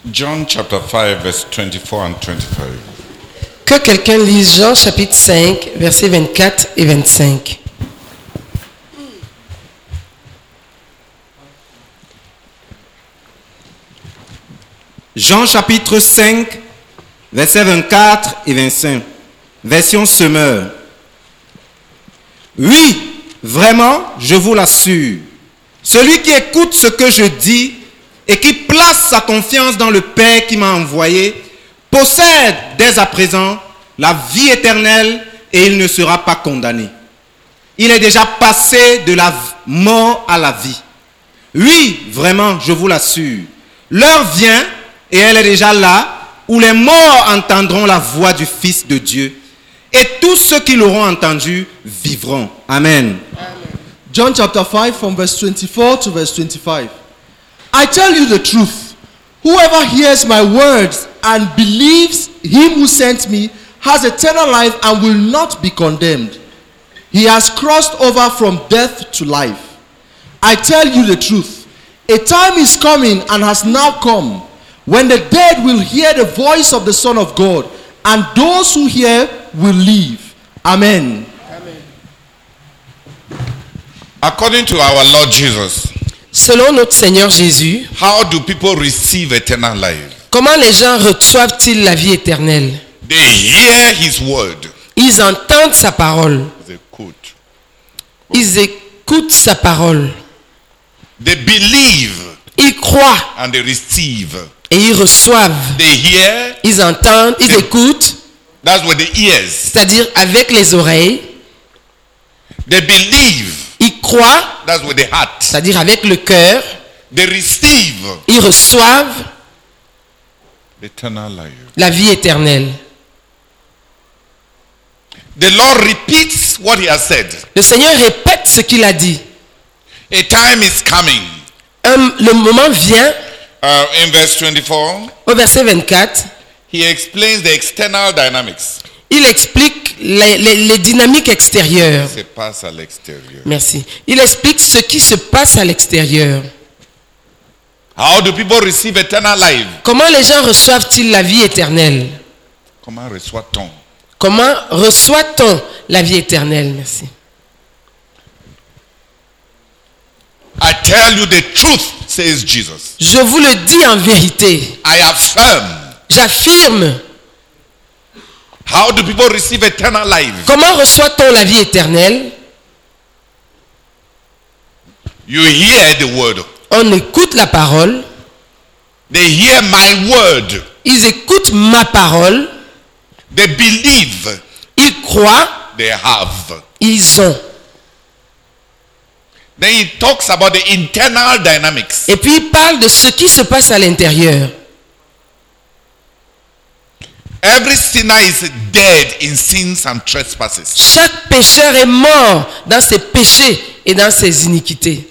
John chapter 5 verse 24 and 25. Que quelqu'un lise Jean chapitre 5, versets 24 et 25. Jean chapitre 5, versets 24 et 25. Version Semeur. Oui, vraiment, je vous l'assure. Celui qui écoute ce que je dis et qui place sa confiance dans le Père qui m'a envoyé possède dès à présent la vie éternelle et il ne sera pas condamné. Il est déjà passé de la mort à la vie. Oui, vraiment, je vous l'assure. L'heure vient, et elle est déjà là, où les morts entendront la voix du Fils de Dieu. Et tous ceux qui l'auront entendu vivront. Amen. John chapter 5 from verse 24 to verse 25. I tell you the truth. Whoever hears my words and believes him who sent me has eternal life and will not be condemned. He has crossed over from death to life. I tell you the truth. A time is coming and has now come when the dead will hear the voice of the Son of God, and those who hear will live. Amen. According to our Lord Jesus, Selon notre Seigneur Jésus, how do people receive eternal life? comment les gens reçoivent-ils la vie éternelle? They hear his word. Ils entendent sa parole. They quote. Ils écoutent sa parole. They believe Ils croient and they receive. et ils reçoivent. They hear, Ils entendent, ils écoutent, that's with the ears. c'est-à-dire avec les oreilles. They believe, Ils croient, that's with the heart. c'est-à-dire avec le cœur. They receive Ils reçoivent eternal life. la vie éternelle. The Lord repeats what he has said. Le Seigneur répète ce qu'il a dit. A time is coming. Le moment vient, In verse 24, au verset 24, he explains the external dynamics. il explique les dynamiques extérieures. Se passe à l'extérieur. Merci. Il explique ce qui se passe à l'extérieur. How do people receive eternal life? Comment les gens reçoivent-ils la vie éternelle? Comment reçoit-on? Comment reçoit-on la vie éternelle? Merci. I tell you the truth, says Jesus. Je vous le dis en vérité. I affirm. J'affirme. How do people receive eternal life? Comment reçoit-on la vie éternelle? You hear the word. On écoute la parole. They hear my word. Ils écoutent ma parole. They believe. Ils croient. They have. Ils ont. Then he talks about the internal dynamics. Et puis il parle de ce qui se passe à l'intérieur. Every sinner is dead in sins and trespasses. Chaque pécheur est mort dans ses péchés et dans ses iniquités.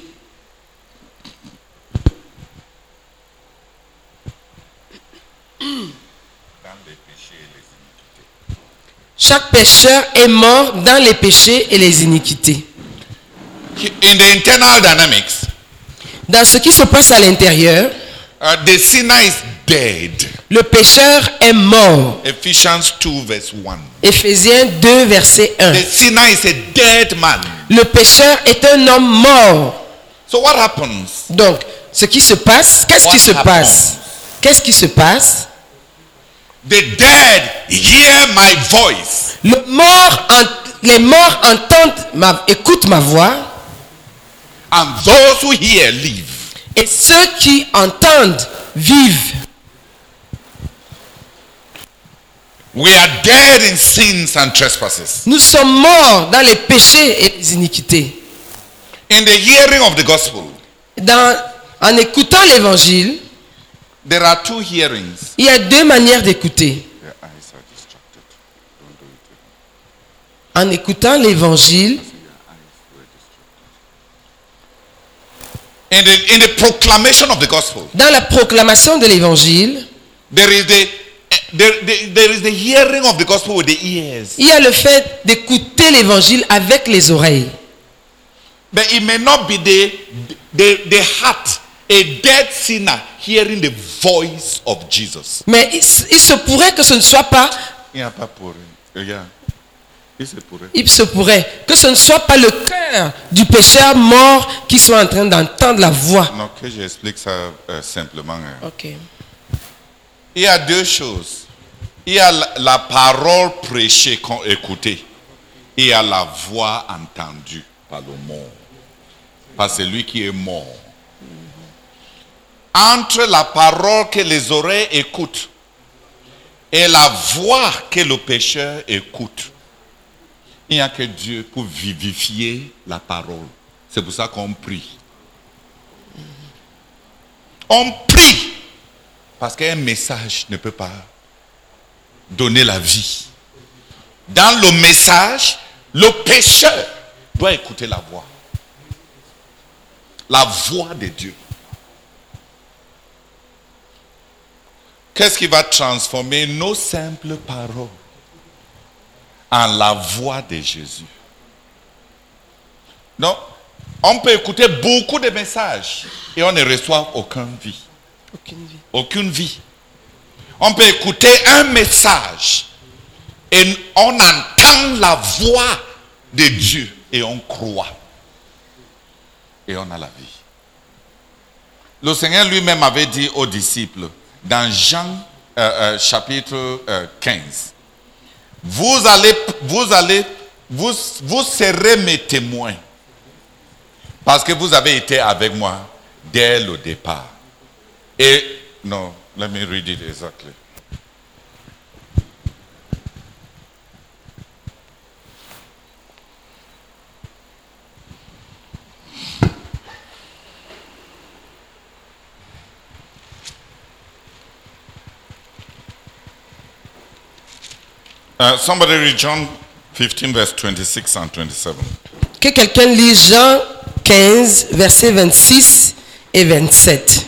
Chaque pécheur est mort dans les péchés et les iniquités. In the internal dynamics, Dans ce qui se passe à l'intérieur, the sinner is dead. le pécheur est mort. Ephesians 2 verse 1. Éphésiens 2, verset 1. The sinner is a dead man. Le pécheur est un homme mort. So what happens? Donc, ce qui se passe, qu'est-ce qui se passe? Qu'est-ce qui se passe? The dead hear my voice. Les morts entendent écoutent ma voix, And those who hear live. et ceux qui entendent vivent. We are dead in sins and trespasses. Nous sommes morts dans les péchés et les iniquités. In the hearing of the gospel, En écoutant l'évangile, there are two hearings. il y a deux manières d'écouter. Their eyes are distracted. Don't do it. En écoutant l'évangile, In the proclamation of the gospel, dans la proclamation de l'évangile, there is the hearing of the gospel with the ears. il y a le fait d'écouter l'évangile avec les oreilles. But it may not be the heart a dead sinner hearing the voice of Jesus. Mais il se pourrait que ce ne soit pas, Il n'y a pas pour regarde. Il se pourrait. il se pourrait que ce ne soit pas le cœur du pécheur mort qui soit en train d'entendre la voix. Non, que j'explique ça simplement. Ok. Il y a deux choses. Il y a la parole prêchée qu'on écoutait. Il y a la voix entendue par le mort. Par celui qui est mort. Entre la parole que les oreilles écoutent et la voix que le pécheur écoute, il n'y a que Dieu pour vivifier la parole. C'est pour ça qu'on prie. On prie parce qu'un message ne peut pas donner la vie. Dans le message, le pécheur doit écouter la voix. La voix de Dieu. Qu'est-ce qui va transformer nos simples paroles en la voix de Jésus? Non, on peut écouter beaucoup de messages et on ne reçoit aucune vie. Aucune vie. Aucune vie. On peut écouter un message et on entend la voix de Dieu et on croit. Et on a la vie. Le Seigneur lui-même avait dit aux disciples, dans Jean chapitre 15, vous serez mes témoins parce que vous avez été avec moi dès le départ. Et, non, let me read it exactly. Somebody read John 15, verse 26 and 27. Que quelqu'un lise Jean 15, versets 26 et 27.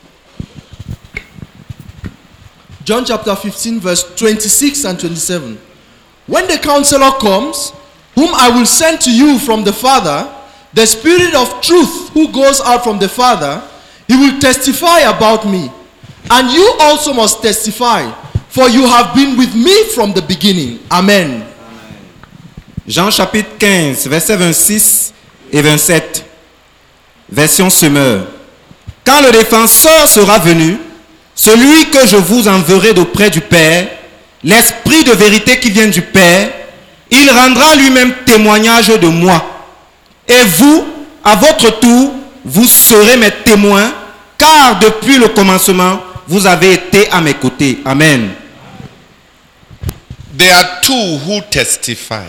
John chapter 15, verse 26 and 27. When the counselor comes, whom I will send to you from the Father, the Spirit of truth who goes out from the Father, he will testify about me. And you also must testify, for you have been with me from the beginning. Amen. Jean chapitre 15, versets 26 et 27. Version Semeur. Quand le défenseur sera venu, celui que je vous enverrai d'auprès du Père, l'Esprit de vérité qui vient du Père, il rendra lui-même témoignage de moi. Et vous, à votre tour, vous serez mes témoins, car depuis le commencement, vous avez été à mes côtés. Amen. There are two who testify.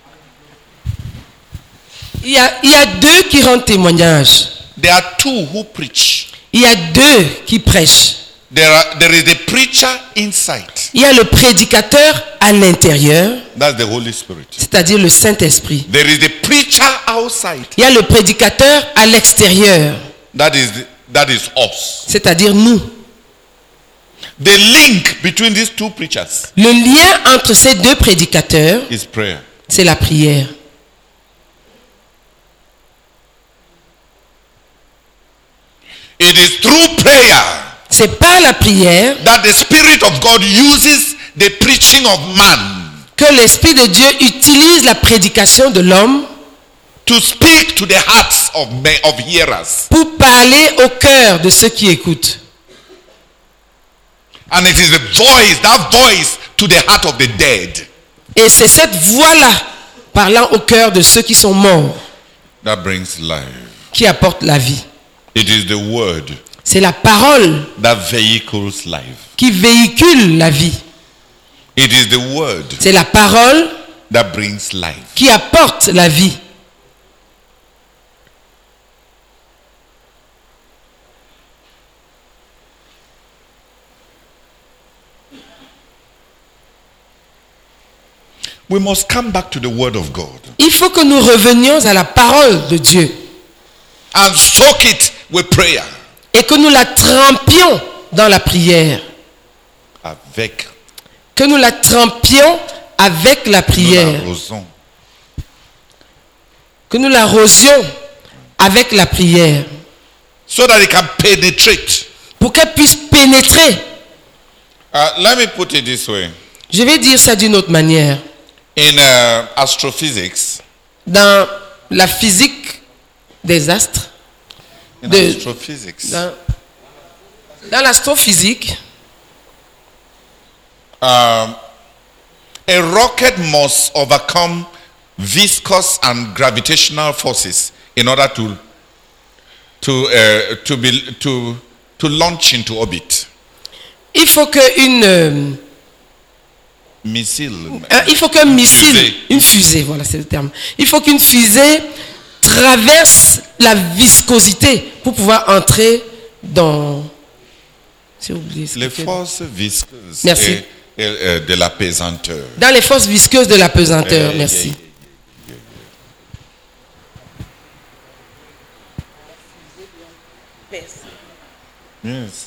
Il y a deux qui rendent témoignage. There are two who preach. Il y a deux qui prêchent. There is the preacher inside. Il y a le prédicateur à l'intérieur, That's the Holy Spirit. c'est-à-dire le Saint-Esprit. There is the preacher outside. Il y a le prédicateur à l'extérieur, That is us. c'est-à-dire nous. The link between these two preachers Le lien entre ces deux prédicateurs, is prayer. c'est la prière. It is through prayer C'est par la prière that the Spirit of God uses the preaching of man que l'Esprit de Dieu utilise la prédication de l'homme to speak to the hearts of hearers. pour parler au cœur de ceux qui écoutent. And it is that voice to the heart of the dead Et c'est cette voix-là, parlant au cœur de ceux qui sont morts, that brings life. qui apporte la vie. It is the word C'est la parole that vehicles life. qui véhicule la vie. It is the word C'est la parole that brings life. qui apporte la vie. We must come back to the word of God Il faut que nous revenions à la parole de Dieu and soak it with prayer. et que nous la trempions dans la prière. Avec Que nous la trempions avec la nous prière. l'arrosons. Que nous la rosions avec la prière. so that it can penetrate. pour qu'elle puisse pénétrer. Let me put it this way. Je vais dire ça d'une autre manière. In astrophysics, Dans la physique des astres, in De- astrophysics, dans l'astrophysique, a rocket must overcome viscous and gravitational forces in order to launch into orbit. il faut qu'une Missile. il faut qu'un missile, Fusée. une fusée, voilà c'est le terme. Il faut qu'une fusée traverse la viscosité pour pouvoir entrer dans. J'ai oublié ce Les que- forces visqueuses Merci. et de la pesanteur. Dans les forces visqueuses de la pesanteur. Merci. Yes.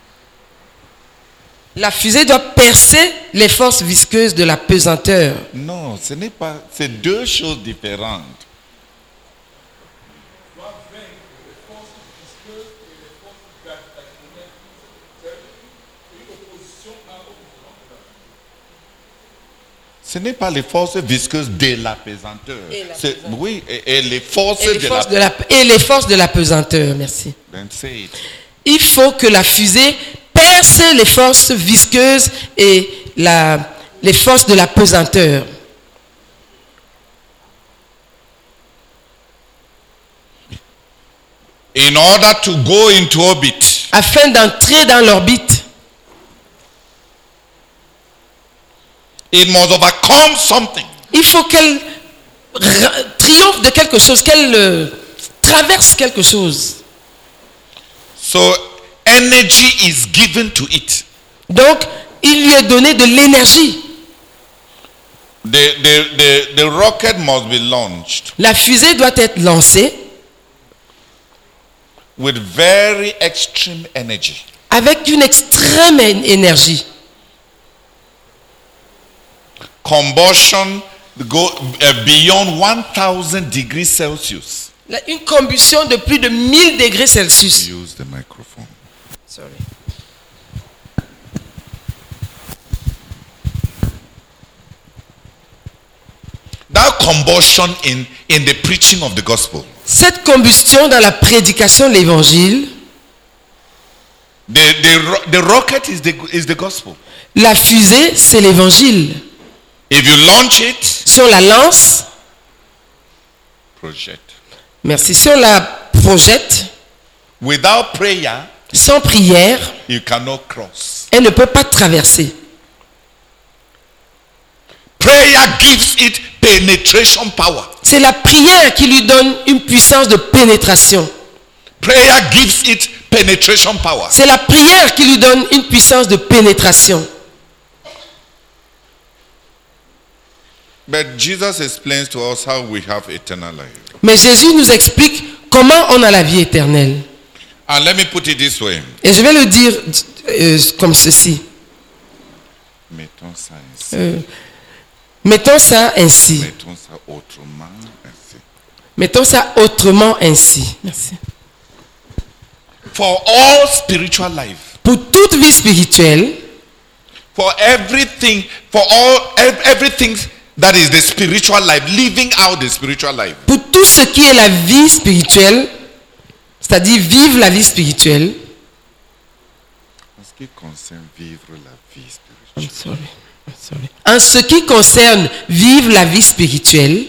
La fusée doit percer les forces visqueuses de la pesanteur. Non, ce n'est pas. C'est deux choses différentes. Ce n'est pas les forces visqueuses de la pesanteur. Oui, et les forces Et les de forces la. et les forces de la pesanteur. Merci. Then say it. Il faut que la fusée perce les forces visqueuses et les forces de la pesanteur. In order to go into orbit, Afin d'entrer dans l'orbite, it must overcome something. il faut qu'elle triomphe de quelque chose, qu'elle traverse quelque chose. So energy is given to it. Donc, il lui est donné de l'énergie. The rocket must be launched La fusée doit être lancée with very extreme energy. avec une extrême énergie. Combustion go beyond 1000 degrees Celsius. Une combustion de plus de 1000 degrés Celsius. Use the microphone. Sorry. That combustion in the preaching of the gospel. Cette combustion dans la prédication de l'évangile, The rocket is the gospel. la fusée, c'est l'évangile. If you launch it, Si on la lance, project. merci, si on la projette, Without prayer, sans prière, you cannot cross. elle ne peut pas traverser. Prayer gives it penetration power. C'est la prière qui lui donne une puissance de pénétration. Prayer gives it penetration power. C'est la prière qui lui donne une puissance de pénétration. But Jesus explains to us how we have eternal life. Mais Jésus nous explique comment on a la vie éternelle. And let me put it this way. Et je vais le dire comme ceci. Mettons ça ainsi. Mettons ça ainsi. Mettons ça autrement ainsi. Mettons ça autrement ainsi. Merci. For all spiritual life, Pour toute vie spirituelle, for everything, everything that is the spiritual life, living out the spiritual life. pour tout ce qui est la vie spirituelle, c'est-à-dire vivre la vie spirituelle. En ce qui concerne vivre la vie spirituelle. En ce qui concerne vivre la vie spirituelle,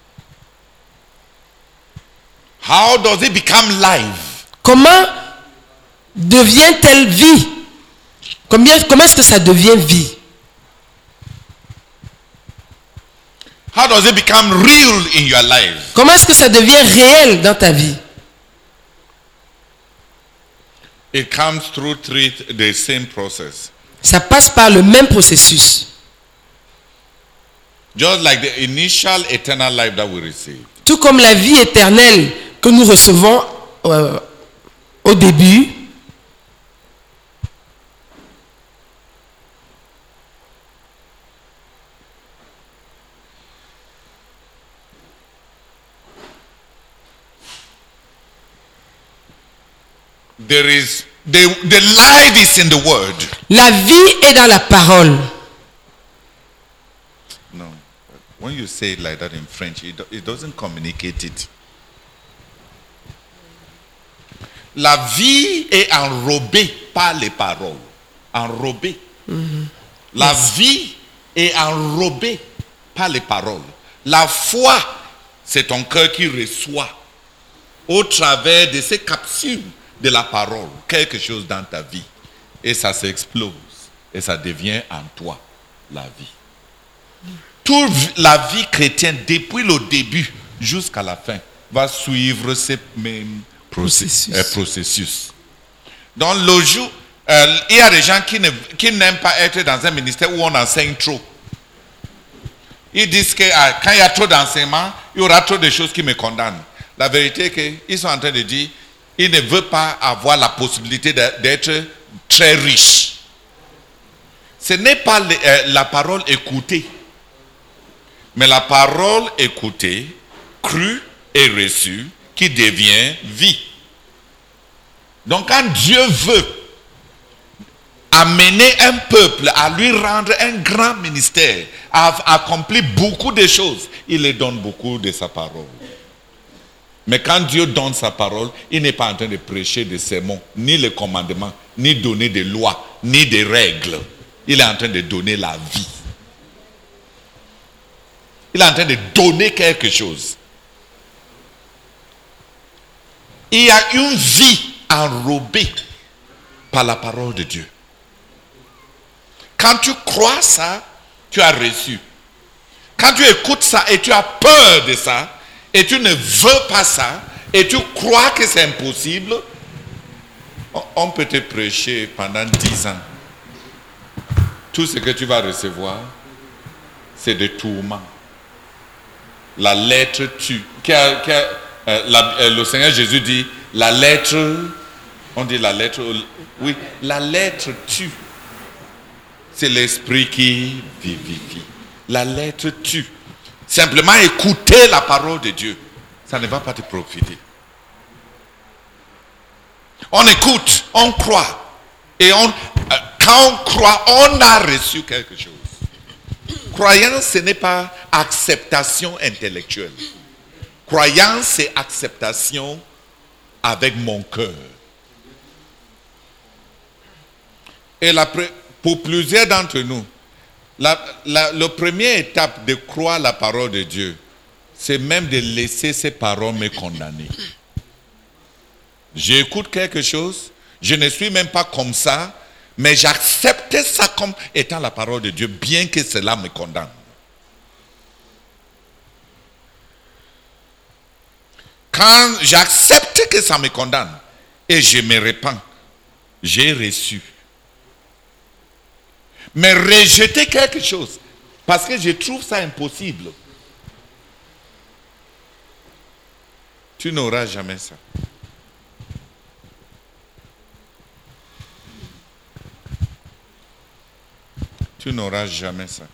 How does it become life? comment devient-elle vie? Comment est-ce que ça devient vie? How does it become real in your life? Comment est-ce que ça devient réel dans ta vie? It comes through the same process. Ça passe par le même processus. Just like the initial eternal life that we receive. Tout comme la vie éternelle que nous recevons au début, the life is in the word. La vie est dans la parole. No. When you say it like that in French, it doesn't communicate it. La vie est enrobée par les paroles. Enrobée. La vie est enrobée par les paroles. La foi, c'est ton cœur qui reçoit au travers de ces capsules de la parole quelque chose dans ta vie. Et ça s'explose. Et ça devient en toi la vie. Toute la vie chrétienne, depuis le début jusqu'à la fin, va suivre ces mêmes processus. Donc le jour, il y a des gens qui n'aiment pas être dans un ministère où on enseigne trop. Ils disent que quand il y a trop d'enseignements, il y aura trop de choses qui me condamnent. La vérité est qu'ils sont en train de dire qu'ils ne veulent pas avoir la possibilité d'être très riches. Ce n'est pas la parole écoutée, mais la parole écoutée, crue et reçue, qui devient vie. Donc quand Dieu veut amener un peuple à lui rendre un grand ministère, à accomplir beaucoup de choses, il lui donne beaucoup de sa parole. Mais quand Dieu donne sa parole, il n'est pas en train de prêcher des sermons, ni les commandements, ni donner des lois, ni des règles. Il est en train de donner la vie. Il est en train de donner quelque chose. Il y a une vie enrobée par la parole de Dieu. Quand tu crois ça, tu as reçu. Quand tu écoutes ça et tu as peur de ça, et tu ne veux pas ça, et tu crois que c'est impossible, on peut te prêcher pendant 10 ans. Tout ce que tu vas recevoir, c'est des tourments. La lettre tue. Le Seigneur Jésus dit, la lettre, on dit la lettre, oui, la lettre tue. C'est l'esprit qui vivifie. La lettre tue. Simplement écouter la parole de Dieu, ça ne va pas te profiter. On écoute, on croit. Et quand on croit, on a reçu quelque chose. Croyance, ce n'est pas acceptation intellectuelle. Croyance, c'est acceptation avec mon cœur. Et pour plusieurs d'entre nous, la première étape de croire la parole de Dieu, c'est même de laisser ces paroles me condamner. J'écoute quelque chose, je ne suis même pas comme ça, mais j'accepte ça comme étant la parole de Dieu, bien que cela me condamne. Quand j'accepte que ça me condamne et je me répands, j'ai reçu. Mais rejeter quelque chose parce que je trouve ça impossible, tu n'auras jamais ça. Tu n'auras jamais ça.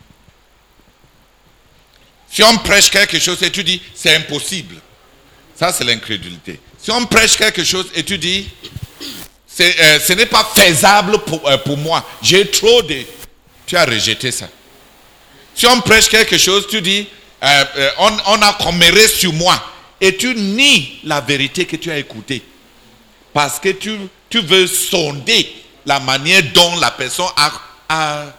Si on prêche quelque chose et tu dis c'est impossible, ça c'est l'incrédulité. Si on prêche quelque chose et tu dis ce n'est pas faisable pour moi, j'ai trop de... Tu as rejeté ça. Si on prêche quelque chose, tu dis on a comméré sur moi et tu nies la vérité que tu as écoutée parce que tu veux sonder la manière dont la personne a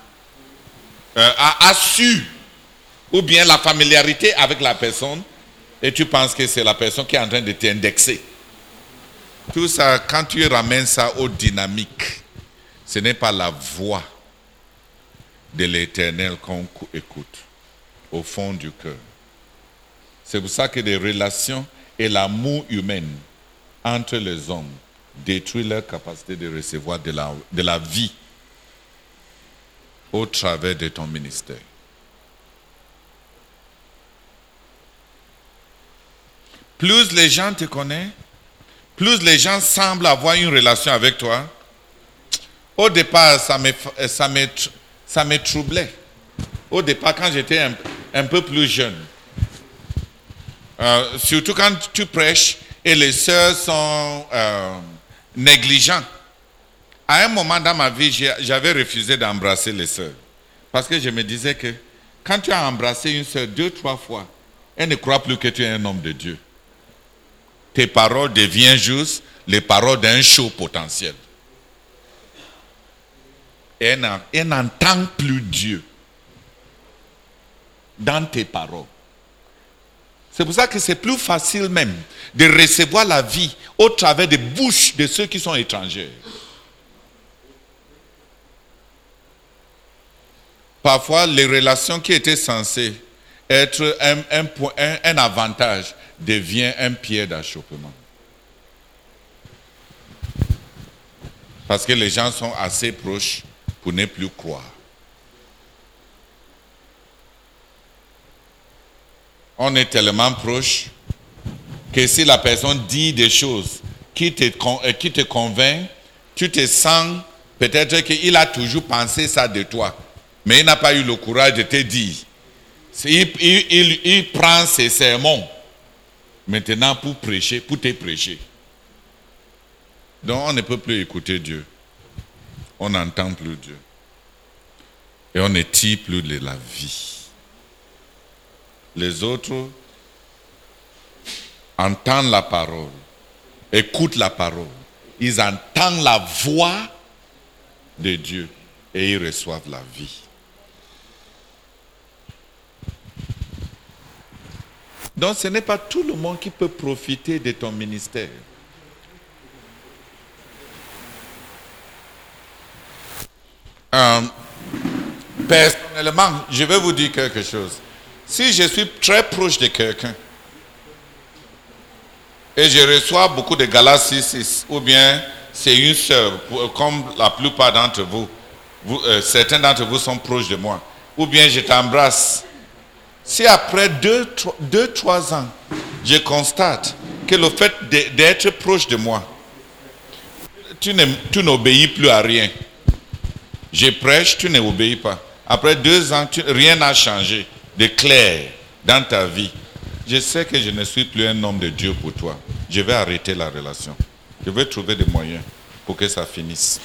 su, ou bien la familiarité avec la personne, et tu penses que c'est la personne qui est en train de t'indexer. Tout ça, quand tu ramènes ça aux dynamiques, ce n'est pas la voix de l'Éternel qu'on écoute au fond du cœur. C'est pour ça que les relations et l'amour humain entre les hommes détruisent leur capacité de recevoir de la vie au travers de ton ministère. Plus les gens te connaissent, plus les gens semblent avoir une relation avec toi. Au départ, ça me troublait. Au départ, quand j'étais un peu plus jeune, surtout quand tu prêches et les sœurs négligent. À un moment dans ma vie, j'avais refusé d'embrasser les sœurs. Parce que je me disais que quand tu as embrassé une sœur 2-3 fois, elle ne croit plus que tu es un homme de Dieu. Tes paroles deviennent juste les paroles d'un show potentiel. Et elle n'entend plus Dieu dans tes paroles. C'est pour ça que c'est plus facile même de recevoir la vie au travers des bouches de ceux qui sont étrangers. Parfois, les relations qui étaient censées être un avantage deviennent un pied d'achoppement. Parce que les gens sont assez proches pour ne plus croire. On est tellement proche que si la personne dit des choses qui te convainc, tu te sens peut-être qu'il a toujours pensé ça de toi, mais il n'a pas eu le courage de te dire. Il prend ses sermons maintenant pour prêcher, pour te prêcher. Donc on ne peut plus écouter Dieu. On n'entend plus Dieu. Et on ne tire plus de la vie. Les autres entendent la parole, écoutent la parole. Ils entendent la voix de Dieu et ils reçoivent la vie. Donc ce n'est pas tout le monde qui peut profiter de ton ministère. Personnellement, je vais vous dire quelque chose. Si je suis très proche de quelqu'un et je reçois beaucoup de Galates 6:6, ou bien c'est une sœur, comme la plupart d'entre vous, certains d'entre vous sont proches de moi, ou bien je t'embrasse, si après 2-3 ans, je constate que le fait d'être proche de moi, tu n'obéis plus à rien. Je prêche, tu n'obéis pas. Après 2 ans, rien n'a changé de clair dans ta vie. Je sais que je ne suis plus un homme de Dieu pour toi. Je vais arrêter la relation. Je vais trouver des moyens pour que ça finisse.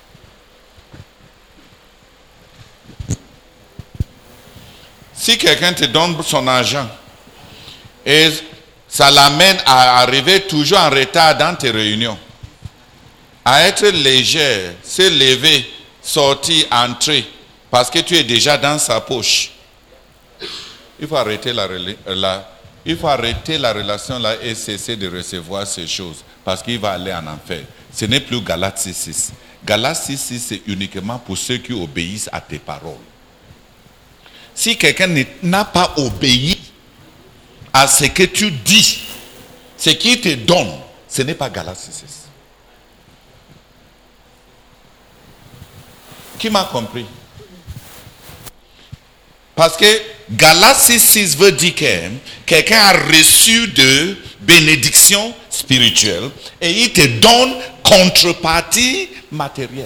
Si quelqu'un te donne son argent et ça l'amène à arriver toujours en retard dans tes réunions, à être légère, se lever, sortir, entrer, parce que tu es déjà dans sa poche, il faut arrêter la relation là et cesser de recevoir ces choses, parce qu'il va aller en enfer. Ce n'est plus Galates 6:6. Galates 6:6, c'est uniquement pour ceux qui obéissent à tes paroles. Si quelqu'un n'a pas obéi à ce que tu dis, ce qu'il te donne, ce n'est pas Galates 6:6. Qui m'a compris? Parce que Galates 6:6 veut dire que quelqu'un a reçu de bénédictions spirituelles et il te donne contrepartie matérielle.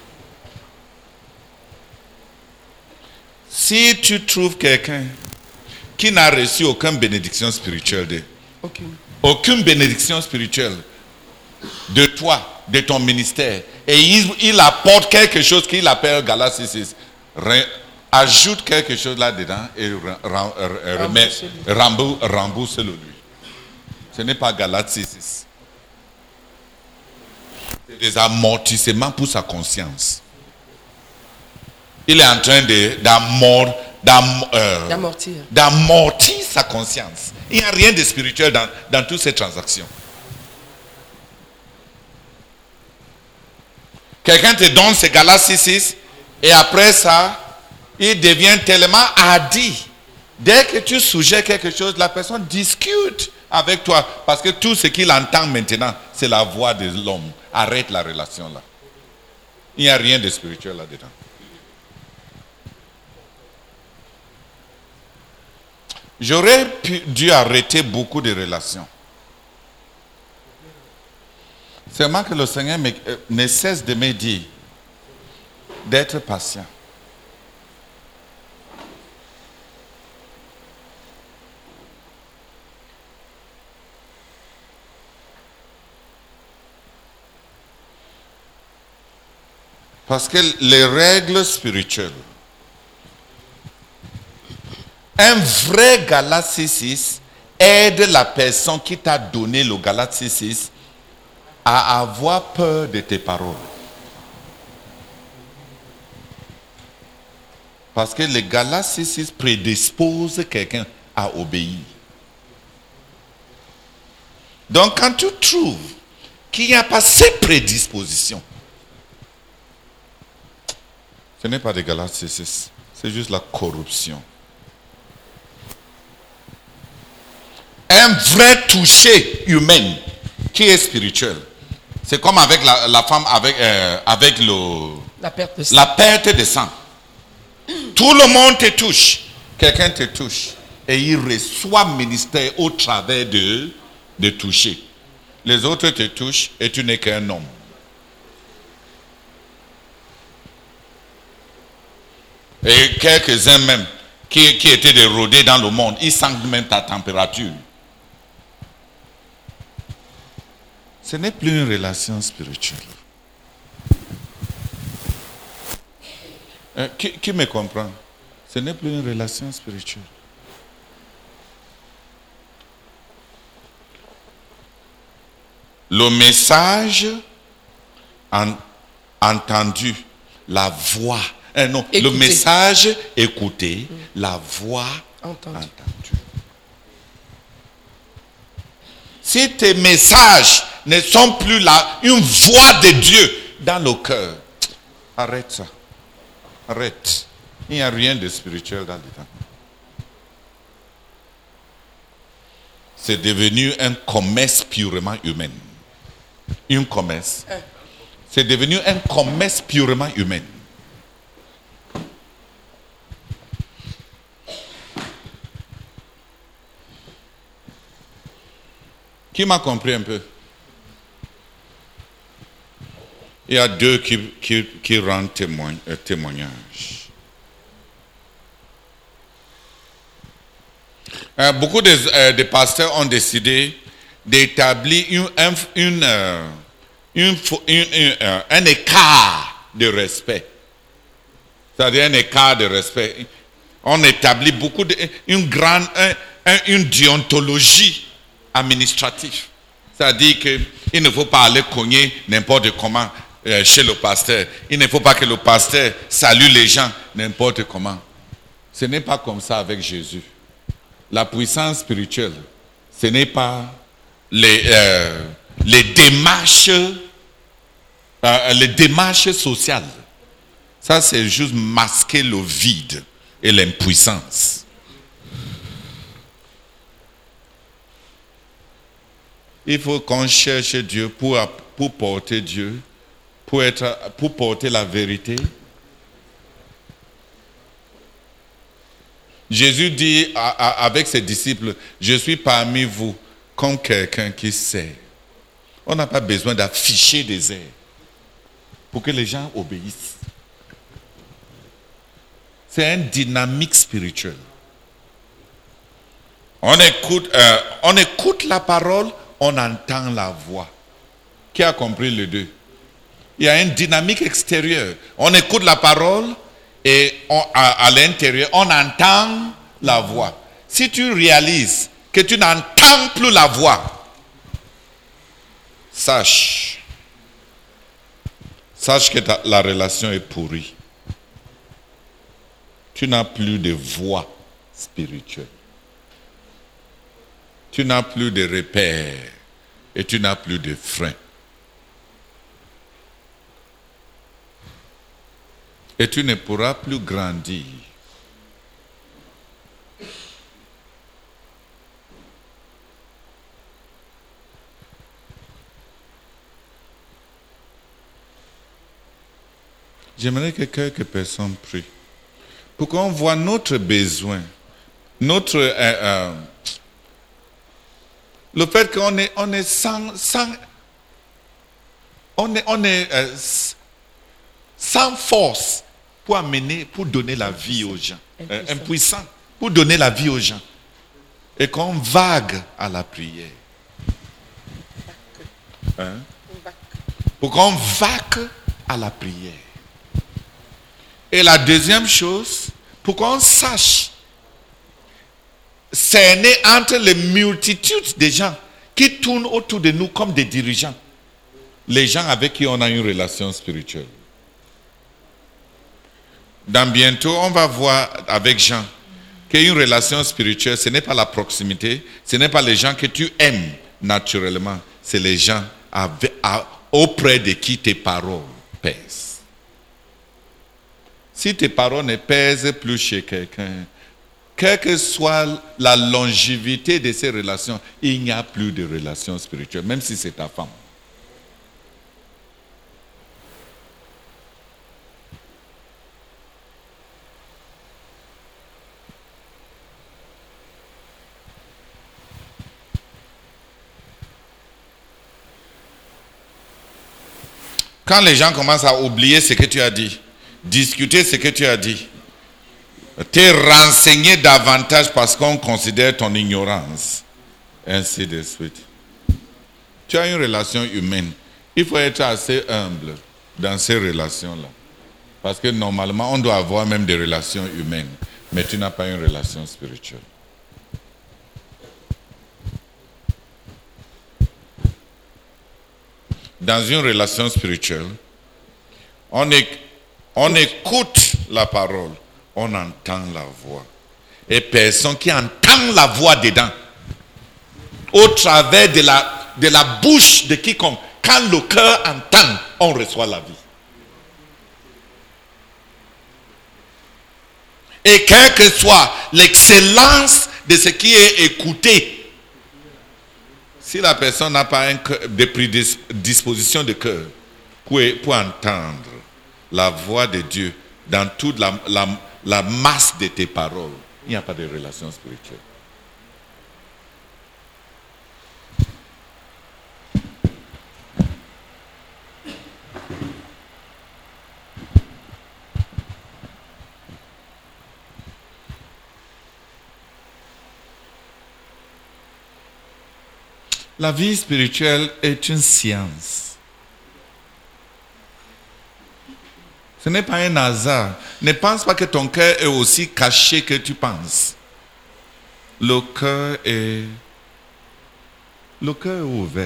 Si tu trouves quelqu'un qui n'a reçu aucune bénédiction spirituelle, aucune bénédiction spirituelle de toi, de ton ministère, et il apporte quelque chose qu'il appelle Galates 6:6, ajoute quelque chose là-dedans et rembourse-le lui. Ce n'est pas Galates 6:6. C'est des amortissements pour sa conscience. Il est en train d'amortir sa conscience. Il n'y a rien de spirituel dans toutes ces transactions. Quelqu'un te donne ce Galates 6:6 et après ça, il devient tellement hardi. Dès que tu suggères quelque chose, la personne discute avec toi parce que tout ce qu'il entend maintenant, c'est la voix de l'homme. Arrête la relation là. Il n'y a rien de spirituel là-dedans. J'aurais dû arrêter beaucoup de relations. Seulement que le Seigneur ne cesse de me dire d'être patient. Parce que les règles spirituelles, un vrai Galate 6.6 aide la personne qui t'a donné le Galate 6.6 à avoir peur de tes paroles. Parce que le Galate 6.6 prédispose quelqu'un à obéir. Donc quand tu trouves qu'il n'y a pas cette prédisposition, ce n'est pas de Galate 6.6, c'est juste la corruption. Un vrai toucher humain qui est spirituel. C'est comme avec la femme avec La perte de sang. la perte de sang. Tout le monde te touche. Quelqu'un te touche. Et il reçoit ministère au travers de toucher. Les autres te touchent et tu n'es qu'un homme. Et quelques-uns même qui étaient dérodés dans le monde, ils sentent même ta température. Ce n'est plus une relation spirituelle. Qui me comprend? Ce n'est plus une relation spirituelle. Le message entendu, la voix. Non, Écoutez. le message écouté, la voix Entendu. entendue. Si tes messages ne sont plus là, une voix de Dieu dans le cœur, arrête ça. Arrête. Il n'y a rien de spirituel là-dedans. C'est devenu un commerce purement humain. Un commerce. C'est devenu un commerce purement humain. Qui m'a compris un peu? Il y a deux qui rendent témoignage. Beaucoup de pasteurs ont décidé d'établir un écart de respect. C'est-à-dire un écart de respect. On établit une déontologie administrative. C'est-à-dire qu'il ne faut pas aller cogner n'importe comment chez le pasteur. Il ne faut pas que le pasteur salue les gens n'importe comment. Ce n'est pas comme ça avec Jésus. La puissance spirituelle, ce n'est pas les démarches sociales. Ça, c'est juste masquer le vide et l'impuissance. Il faut qu'on cherche Dieu pour porter Dieu, pour porter la vérité. Jésus dit avec ses disciples, je suis parmi vous comme quelqu'un qui sait. On n'a pas besoin d'afficher des airs pour que les gens obéissent. C'est une dynamique spirituelle. On écoute la parole, on entend la voix. Qui a compris les deux? Il y a une dynamique extérieure. On écoute la parole et à l'intérieur, on entend la voix. Si tu réalises que tu n'entends plus la voix, sache que la relation est pourrie. Tu n'as plus de voix spirituelle. Tu n'as plus de repères et tu n'as plus de freins. Et tu ne pourras plus grandir. J'aimerais que quelques personnes prient pour qu'on voit notre besoin, le fait qu'on est sans force pour donner la vie aux gens. Impuissant pour donner la vie aux gens. Et qu'on vague à la prière. Pour qu'on vague à la prière. Et la deuxième chose, pour qu'on sache cerner entre les multitudes de gens qui tournent autour de nous comme des dirigeants, les gens avec qui on a une relation spirituelle. Dans bientôt, on va voir avec Jean qu'une relation spirituelle, ce n'est pas la proximité, ce n'est pas les gens que tu aimes naturellement, c'est les gens auprès de qui tes paroles pèsent. Si tes paroles ne pèsent plus chez quelqu'un, quelle que soit la longévité de ces relations, il n'y a plus de relation spirituelle, même si c'est ta femme. Quand les gens commencent à oublier ce que tu as dit, discuter ce que tu as dit, te renseigner davantage parce qu'on considère ton ignorance, ainsi de suite. Tu as une relation humaine. Il faut être assez humble dans ces relations-là. Parce que normalement, on doit avoir même des relations humaines, mais tu n'as pas une relation spirituelle. Dans une relation spirituelle, on écoute la parole, on entend la voix. Et personne qui entend la voix dedans, au travers de la bouche de quiconque, quand le cœur entend, on reçoit la vie. Et quelle que soit l'excellence de ce qui est écouté, si la personne n'a pas de prédisposition de cœur pour entendre la voix de Dieu dans toute la masse de tes paroles, il n'y a pas de relation spirituelle. La vie spirituelle est une science. Ce n'est pas un hasard. Ne pense pas que ton cœur est aussi caché que tu penses. Le cœur est ouvert.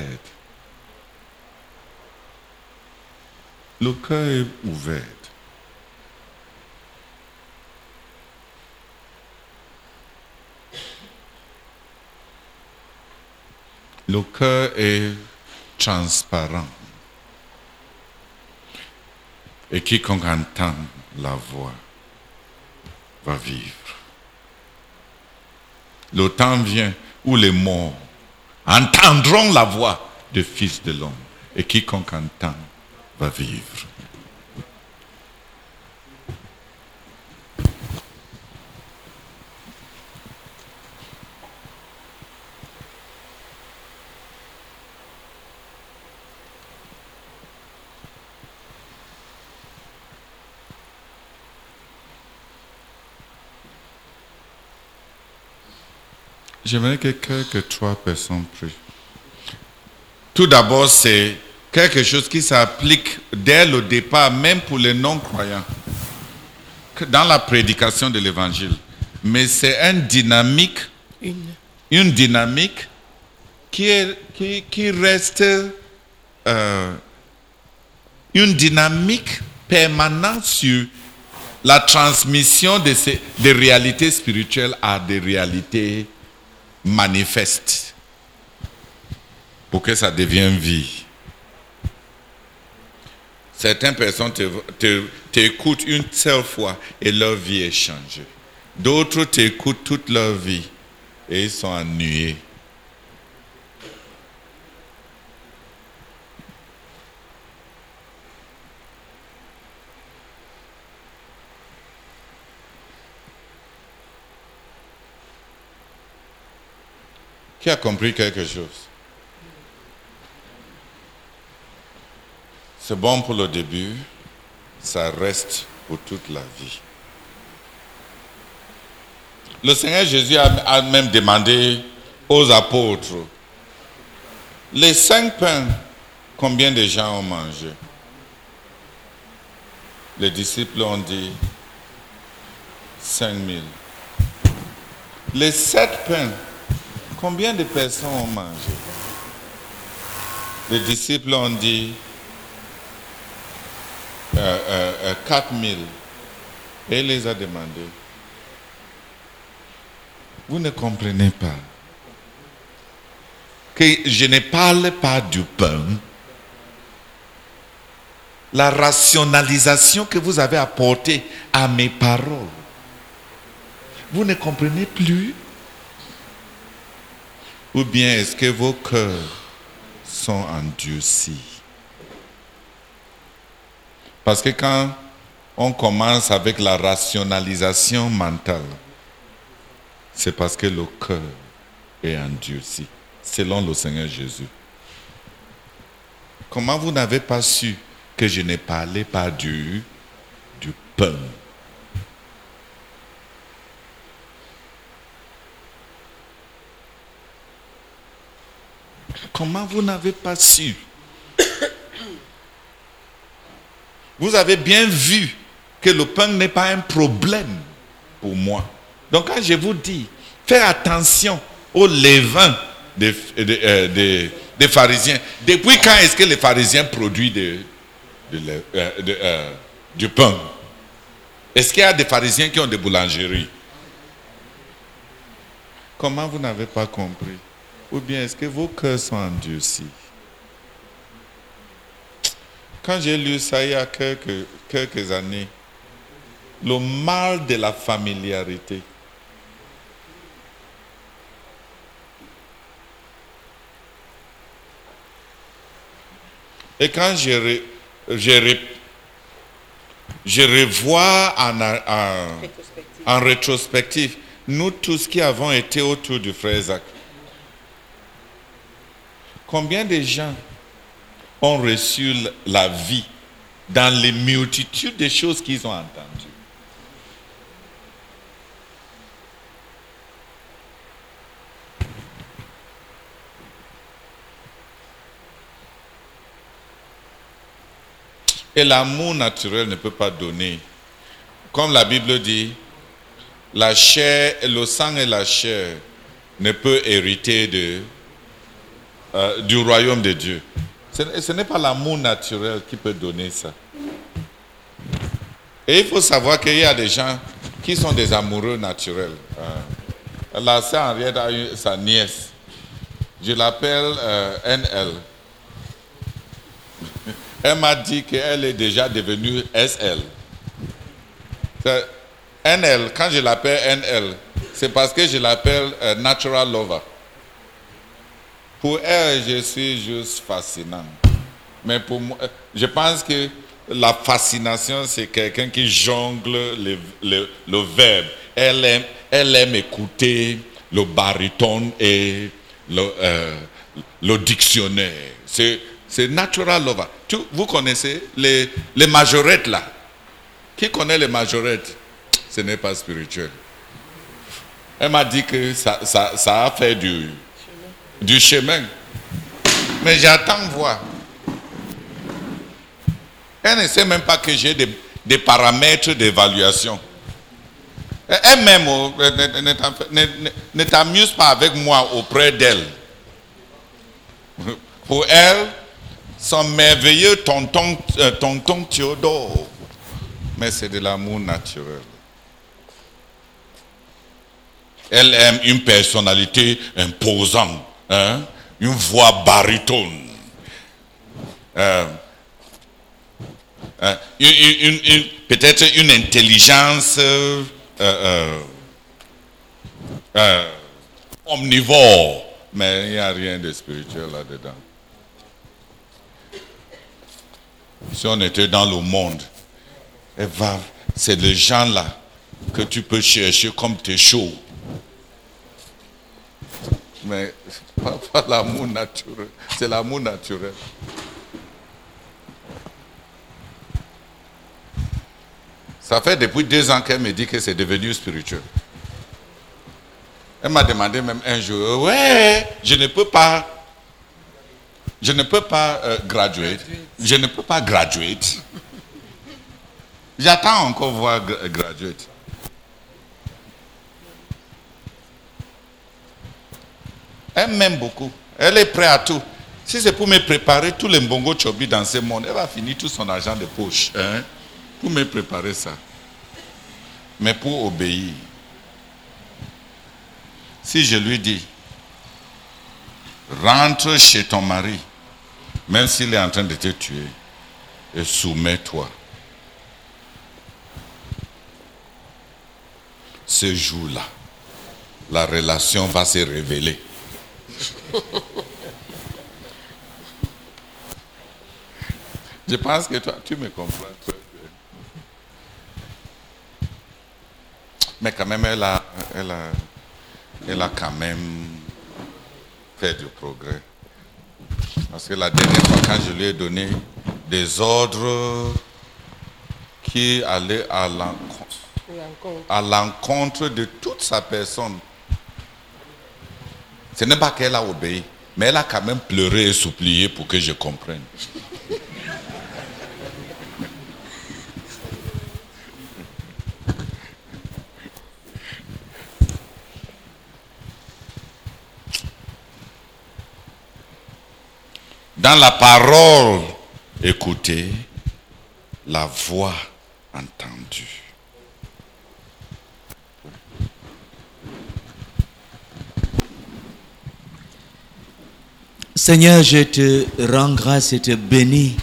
Le cœur est ouvert. Le cœur est transparent. Et quiconque entend la voix va vivre. Le temps vient où les morts entendront la voix du Fils de l'homme. Et quiconque entend va vivre. J'aimerais que quelques 3 personnes prient. Tout d'abord, c'est quelque chose qui s'applique dès le départ, même pour les non-croyants, dans la prédication de l'évangile. Mais c'est une dynamique qui reste une dynamique permanente sur la transmission des réalités spirituelles à des réalités manifestes pour que ça devienne vie. Certaines personnes t'écoutent une seule fois et leur vie est changée. D'autres t'écoutent toute leur vie et ils sont ennuyés. Qui a compris quelque chose? C'est bon pour le début, ça reste pour toute la vie. Le Seigneur Jésus a même demandé aux apôtres, les 5 pains, combien de gens ont mangé? Les disciples ont dit 5000. Les 7 pains, combien de personnes ont mangé? Les disciples ont dit 4000. Et il les a demandé. Vous ne comprenez pas que je ne parle pas du pain. La rationalisation que vous avez apportée à mes paroles, vous ne comprenez plus? Ou bien est-ce que vos cœurs sont endurcis? Parce que quand on commence avec la rationalisation mentale, c'est parce que le cœur est endurci, selon le Seigneur Jésus. Comment vous n'avez pas su que je ne parlais pas du pain? Comment vous n'avez pas su? Vous avez bien vu que le pain n'est pas un problème pour moi. Donc quand je vous dis, faites attention au levain des pharisiens. Depuis quand est-ce que les pharisiens produisent du pain? Est-ce qu'il y a des pharisiens qui ont des boulangeries? Comment vous n'avez pas compris? Ou bien est-ce que vos cœurs sont endurcis? Quand j'ai lu ça il y a quelques années, le mal de la familiarité. Et quand je revois en rétrospective, nous tous qui avons été autour du frère Zach, combien de gens ont reçu la vie dans les multitudes de choses qu'ils ont entendues? Et l'amour naturel ne peut pas donner. Comme la Bible dit, la chair, le sang et la chair ne peuvent hériter du royaume de Dieu. Ce n'est pas l'amour naturel qui peut donner ça. Et il faut savoir qu'il y a des gens qui sont des amoureux naturels. La sœur Henriette a eu sa nièce. Je l'appelle NL. Elle m'a dit qu'elle est déjà devenue SL. NL, quand je l'appelle NL, c'est parce que je l'appelle Natural Lover. Pour elle, je suis juste fascinant. Mais pour moi, je pense que la fascination, c'est quelqu'un qui jongle le verbe. Elle aime écouter le baryton et le dictionnaire. C'est Natural Lover. Vous connaissez les majorettes là? Qui connaît les majorettes? Ce n'est pas spirituel. Elle m'a dit que ça a fait du chemin. Mais j'attends voir. Elle ne sait même pas que j'ai des paramètres d'évaluation. Elle-même ne t'amuse pas avec moi auprès d'elle. Pour elle, son merveilleux tonton Théodore. Mais c'est de l'amour naturel. Elle aime une personnalité imposante, hein? Une voix baryton, peut-être une intelligence omnivore, mais il n'y a rien de spirituel là-dedans. Si on était dans le monde, c'est les gens-là que tu peux chercher comme tes chauds. Mais pas l'amour naturel, c'est l'amour naturel. Ça fait depuis 2 ans qu'elle me dit que c'est devenu spirituel. Elle m'a demandé même un jour, ouais, je ne peux pas graduate. Je ne peux pas graduate. J'attends encore voir graduate. Elle m'aime beaucoup. Elle est prête à tout. Si c'est pour me préparer tous les mbongo chobi dans ce monde, elle va finir tout son argent de poche. Hein, pour me préparer ça. Mais pour obéir. Si je lui dis, rentre chez ton mari, même s'il est en train de te tuer, et soumets-toi. Ce jour-là, la relation va se révéler. Je pense que toi, tu me comprends. Mais quand même, elle a quand même fait du progrès. Parce que la dernière fois, quand je lui ai donné des ordres qui allaient à l'encontre de toute sa personne, ce n'est pas qu'elle a obéi, mais elle a quand même pleuré et supplié pour que je comprenne. Dans la parole écoutée, la voix entendue. Seigneur, je te rends grâce et te bénis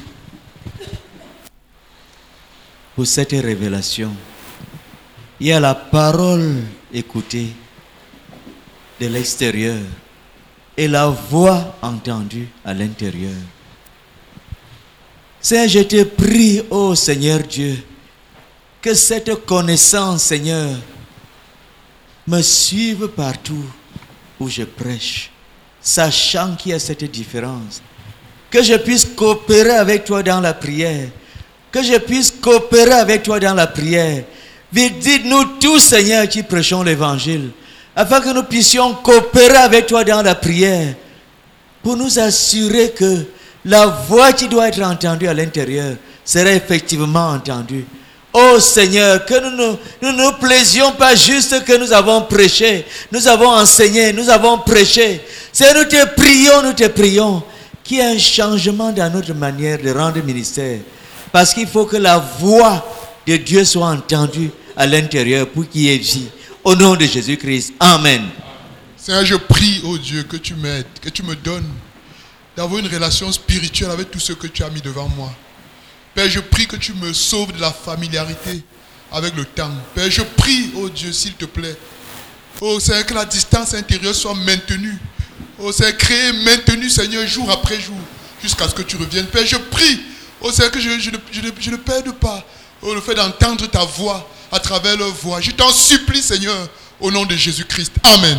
pour cette révélation. Il y a la parole écoutée de l'extérieur et la voix entendue à l'intérieur. Seigneur, je te prie, ô Seigneur Dieu, que cette connaissance, Seigneur, me suive partout où je prêche, sachant qu'il y a cette différence. Que je puisse coopérer avec toi dans la prière. Que je puisse coopérer avec toi dans la prière. Dites-nous tous, Seigneur, qui prêchons l'évangile, afin que nous puissions coopérer avec toi dans la prière, pour nous assurer que la voix qui doit être entendue à l'intérieur sera effectivement entendue. Oh Seigneur, que nous ne nous plaisions pas juste que nous avons prêché, nous avons enseigné, nous avons prêché. Seigneur, nous te prions qu'il y ait un changement dans notre manière de rendre ministère. Parce qu'il faut que la voix de Dieu soit entendue à l'intérieur pour qu'il y ait vie. Au nom de Jésus-Christ. Amen. Seigneur, je prie, oh Dieu, que tu m'aides, que tu me donnes d'avoir une relation spirituelle avec tout ce que tu as mis devant moi. Père, je prie que tu me sauves de la familiarité avec le temps. Père, je prie, oh Dieu, s'il te plaît. Oh Seigneur, que la distance intérieure soit maintenue. Oh Seigneur, créée, maintenue, Seigneur, jour après jour, jusqu'à ce que tu reviennes. Père, je prie, oh Seigneur, que je ne perde pas le fait d'entendre ta voix à travers leur voix. Je t'en supplie, Seigneur, au nom de Jésus-Christ. Amen.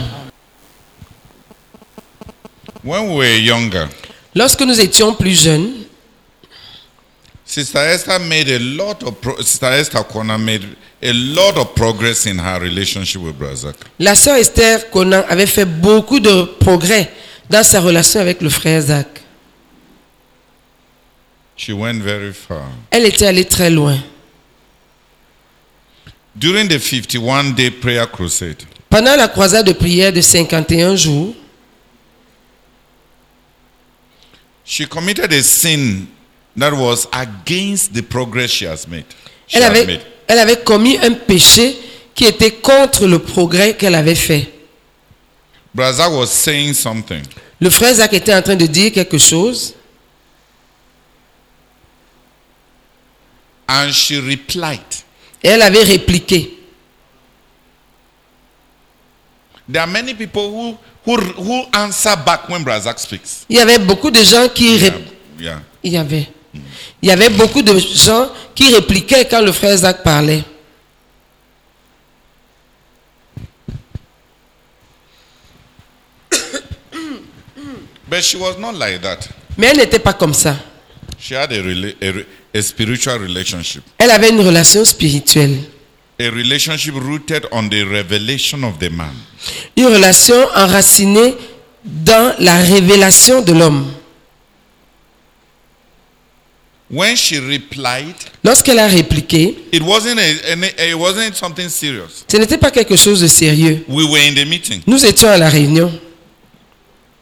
When we were younger, Lorsque nous étions plus jeunes, Sister Esther made a lot of Sister Esther Kona made a lot of progress in her relationship with Brother Zach. la sœur Esther Conan avait fait beaucoup de progrès dans sa relation avec le frère Zach. She went very far. Elle était allée très loin. During the 51-day prayer crusade, Pendant la croisade de prière de 51 jours, she committed a sin that was against the progress she has made. elle avait commis un péché qui était contre le progrès qu'elle avait fait. Brother Zach was saying something. Le frère Zach était en train de dire quelque chose And she replied. et elle avait répliqué. There are many people who answer back when Brother Zach speaks. Il y avait beaucoup de gens qui Yeah. Il y avait beaucoup de gens qui répliquaient quand le frère Zach parlait. But she was not like that. Mais elle n'était pas comme ça. She had a spiritual relationship. Elle avait une relation spirituelle. A relationship rooted on the revelation of the man. Une relation enracinée dans la révélation de l'homme. When she replied, Lorsqu'elle a répliqué, it wasn't something serious. ce n'était pas quelque chose de sérieux. We were in the meeting. Nous étions à la réunion.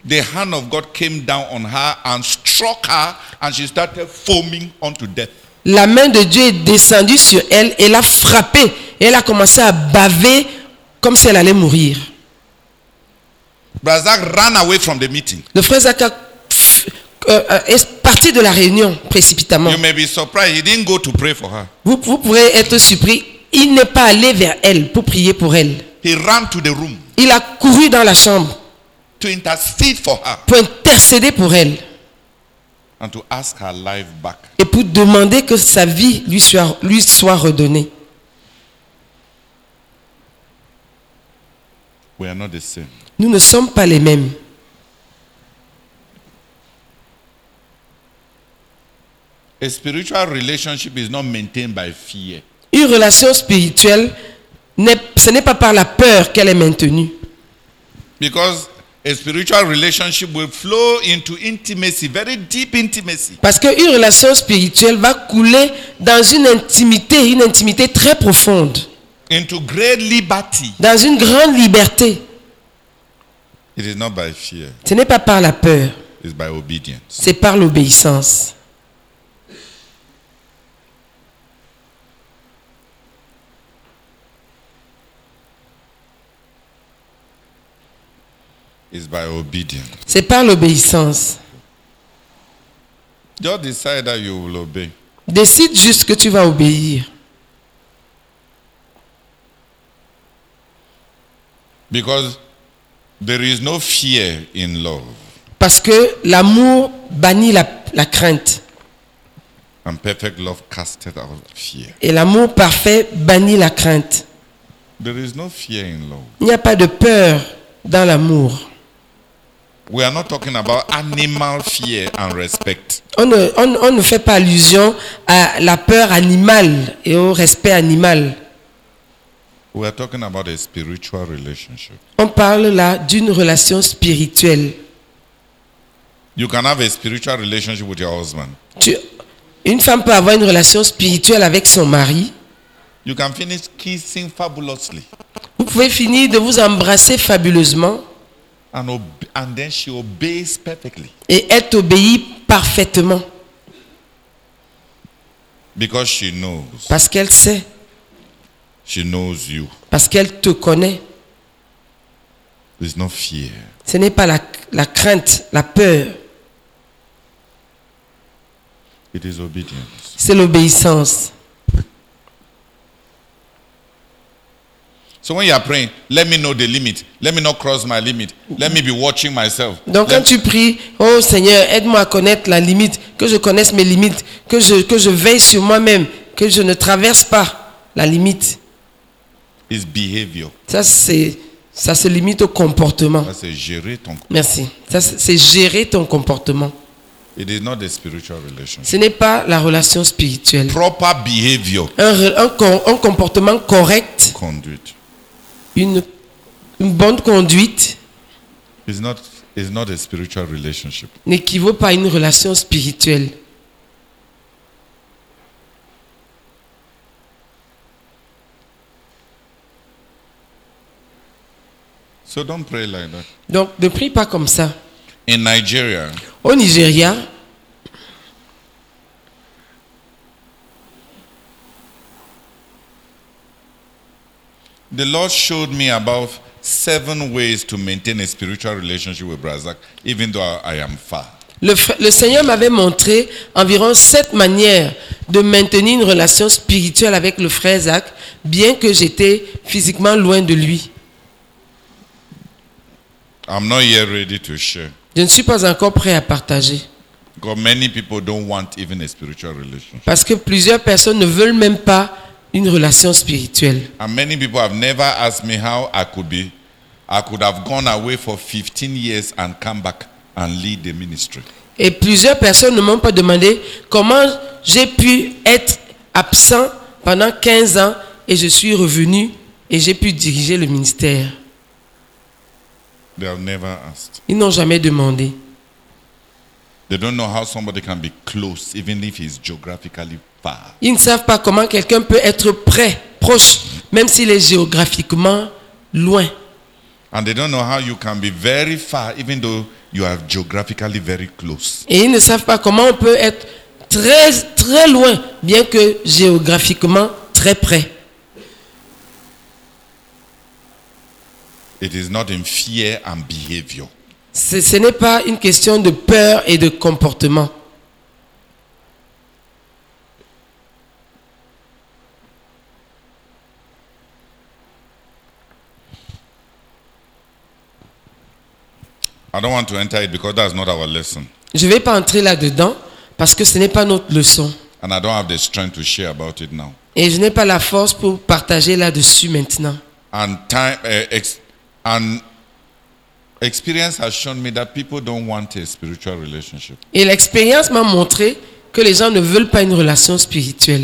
the hand of God came down on her and struck her, and she started foaming unto death. La main de Dieu est descendue sur elle et l'a frappée. Et elle a commencé à baver comme si elle allait mourir. Brother Zach ran away from the meeting. Le frère Zach est parti de la réunion précipitamment. You may be surprised, he didn't go to pray for her. Vous pourrez être surpris. Il n'est pas allé vers elle pour prier pour elle. He ran to the room Il a couru dans la chambre to intercede for her pour intercéder pour elle and to ask her life back. et pour demander que sa vie lui soit redonnée. We are not the same. Nous ne sommes pas les mêmes. A spiritual relationship is not maintained by fear. Une relation spirituelle, ce n'est pas par la peur qu'elle est maintenue. Because a spiritual relationship will flow into intimacy, very deep intimacy. Parce qu'une relation spirituelle va couler dans une intimité très profonde, Into great liberty. dans une grande liberté. It is not by fear, Ce n'est pas par la peur, it's by obedience. c'est par l'obéissance. It's by obedience. C'est par l'obéissance. Just decide that you will obey. Décide juste que tu vas obéir. Because there is no fear in love. Parce que l'amour bannit la crainte. And perfect love casteth out fear. Et l'amour parfait bannit la crainte. There is no fear in love. Il n'y a pas de peur dans l'amour. We are not talking about animal fear and respect. On ne fait pas allusion à la peur animale et au respect animal. We are talking about a spiritual relationship. On parle là d'une relation spirituelle. You can have a spiritual relationship with your husband. Une femme peut avoir une relation spirituelle avec son mari. You can finish kissing fabulously. Vous pouvez finir de vous embrasser fabuleusement And then she obeys perfectly. et elle t'obéit parfaitement. Because she knows. Parce qu'elle sait, She knows you. parce qu'elle te connaît. There's no fear. Ce n'est pas la crainte, la peur, It is obedience. c'est l'obéissance. So when you are praying, let me know the limit. Let me not cross my limit. Let me be watching myself. Donc quand tu pries, oh Seigneur, aide-moi à connaître la limite, que je connaisse mes limites, que je veille sur moi-même, que je ne traverse pas la limite. It's behavior. Ça se limite au comportement. Ça, c'est gérer ton. Merci. Ça c'est gérer ton comportement. It is not a spiritual relationship. Ce n'est pas la relation spirituelle. Proper behavior. Un comportement correct, Conduit. une bonne conduite It's not a spiritual relationship. n'équivaut pas à une relation spirituelle. So don't pray like that. Donc ne prie pas comme ça. In Nigeria, Au Nigeria, the Lord showed me about 7 ways to maintain a spiritual relationship with Brazak, even though I am far. le Seigneur m'avait montré environ 7 manières de maintenir une relation spirituelle avec le frère Zach, bien que j'étais physiquement loin de lui. I'm not yet ready to share. Je ne suis pas encore prêt à partager. Because many people don't want even a spiritual relationship. Parce que plusieurs personnes ne veulent même pas une relation spirituelle. And many people have never asked me how I could have gone away for 15 years and come back and lead the ministry. Et plusieurs personnes ne m'ont pas demandé comment j'ai pu être absent pendant 15 ans et je suis revenu et j'ai pu diriger le ministère. They have never asked. Ils n'ont jamais demandé. They don't know how somebody can be close even if he's geographically far. Ils ne savent pas comment quelqu'un peut être près, proche, même s'il est géographiquement loin. And they don't know how you can be very far even though you are geographically very close. Et ils ne savent pas comment on peut être très, très loin, bien que géographiquement très près. It is not in fear and behavior. Ce n'est pas une question de peur et de comportement. I don't want to enter it because that's not our lesson. Je ne vais pas entrer là-dedans parce que ce n'est pas notre leçon. And I don't have the strength to share about it now. Et je n'ai pas la force pour partager là-dessus maintenant. And experience has shown me that people don't want a spiritual relationship. Et l'expérience m'a montré que les gens ne veulent pas une relation spirituelle.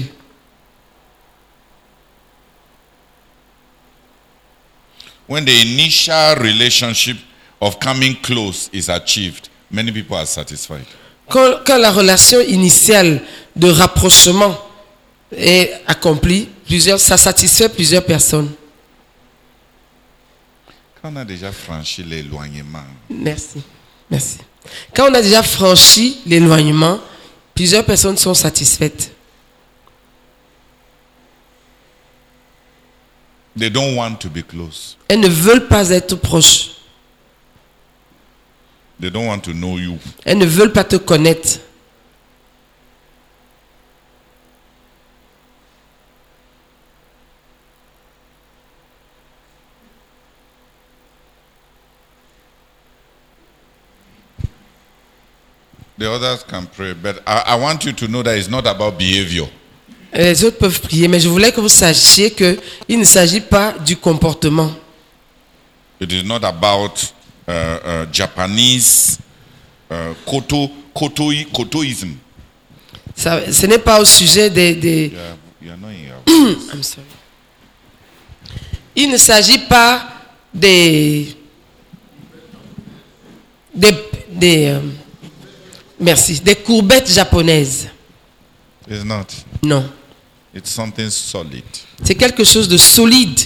When the initial relationship of coming close is achieved, many people are satisfied. Quand la relation initiale de rapprochement est accomplie, ça satisfait plusieurs personnes. Quand on a déjà franchi l'éloignement, Merci. Merci. Quand on a déjà franchi l'éloignement, plusieurs personnes sont satisfaites. they don't want to be close. Elles ne veulent pas être proches. They don't want to know you. Elles ne veulent pas te connaître. The others can pray, but I want you to know that it's not about behavior. Les autres peuvent prier, mais je voulais que vous sachiez qu'il ne s'agit pas du comportement. It is not about Japanese kotoism. Ce n'est pas au sujet des You are not in your I'm sorry. Il ne s'agit pas des courbettes japonaises. It's not. Non. It's something solid. C'est quelque chose de solide.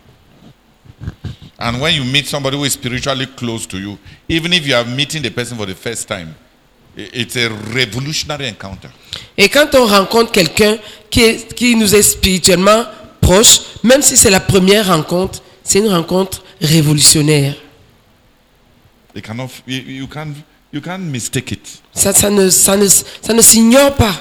And when you meet somebody who is spiritually close to you, even if you are meeting the person for the first time, it's a revolutionary encounter. Et quand on rencontre quelqu'un qui nous est spirituellement proche, même si c'est la première rencontre, c'est une rencontre révolutionnaire. You can't mistake it. Ça ne s'ignore pas.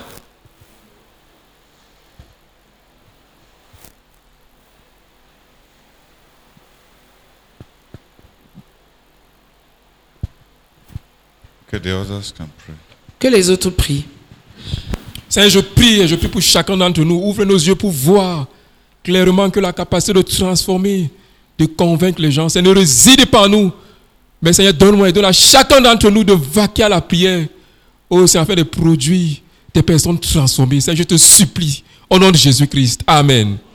Okay, the others can pray. Que les autres prient. Seigneur, je prie pour chacun d'entre nous. Ouvre nos yeux pour voir clairement que la capacité de transformer, de convaincre les gens, ça ne réside pas en nous. Mais Seigneur, donne-moi et donne à chacun d'entre nous de vaquer à la prière. Oh, c'est afin de produire des personnes transformées. Seigneur, je te supplie. Au nom de Jésus-Christ. Amen.